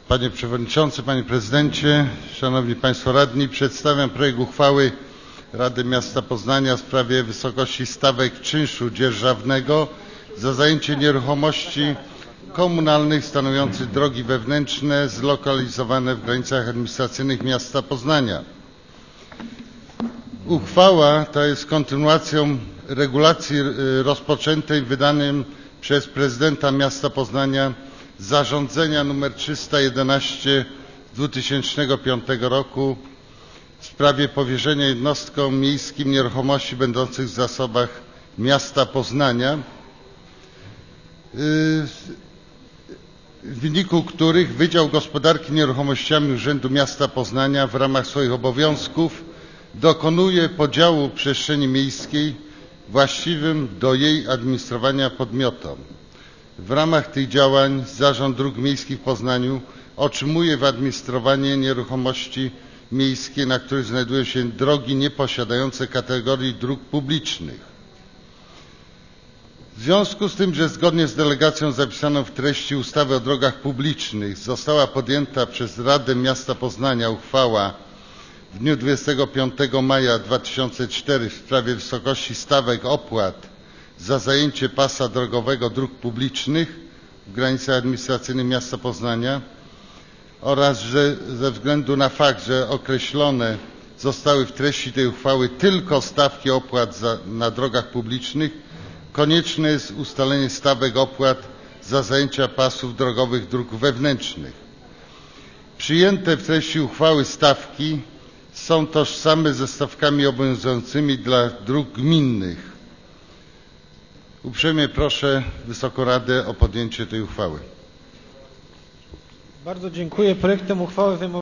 Panie Przewodniczący, Panie Prezydencie, Szanowni Państwo Radni, przedstawiam projekt uchwały Rady Miasta Poznania w sprawie wysokości stawek czynszu dzierżawnego za zajęcie nieruchomości komunalnych stanowiących drogi wewnętrzne zlokalizowane w granicach administracyjnych miasta Poznania. Uchwała ta jest kontynuacją regulacji rozpoczętej wydanym przez prezydenta miasta Poznania zarządzenia nr 311 z 2005 roku w sprawie powierzenia jednostkom miejskim nieruchomości będących w zasobach miasta Poznania, w wyniku których Wydział Gospodarki Nieruchomościami Urzędu Miasta Poznania w ramach swoich obowiązków dokonuje podziału przestrzeni miejskiej właściwym do jej administrowania podmiotom. W ramach tych działań Zarząd Dróg Miejskich w Poznaniu otrzymuje w administrowanie nieruchomości miejskie, na których znajdują się drogi nieposiadające kategorii dróg publicznych. W związku z tym, że zgodnie z delegacją zapisaną w treści ustawy o drogach publicznych została podjęta przez Radę Miasta Poznania uchwała w dniu 25 maja 2004 w sprawie wysokości stawek opłat za zajęcie pasa drogowego dróg publicznych w granicach administracyjnych miasta Poznania oraz że ze względu na fakt, że określone zostały w treści tej uchwały tylko stawki opłat na drogach publicznych, konieczne jest ustalenie stawek opłat za zajęcia pasów drogowych dróg wewnętrznych. Przyjęte w treści uchwały stawki są tożsame ze stawkami obowiązującymi dla dróg gminnych. Uprzejmie proszę Wysoką Radę o podjęcie tej uchwały. Bardzo dziękuję. Projektem uchwały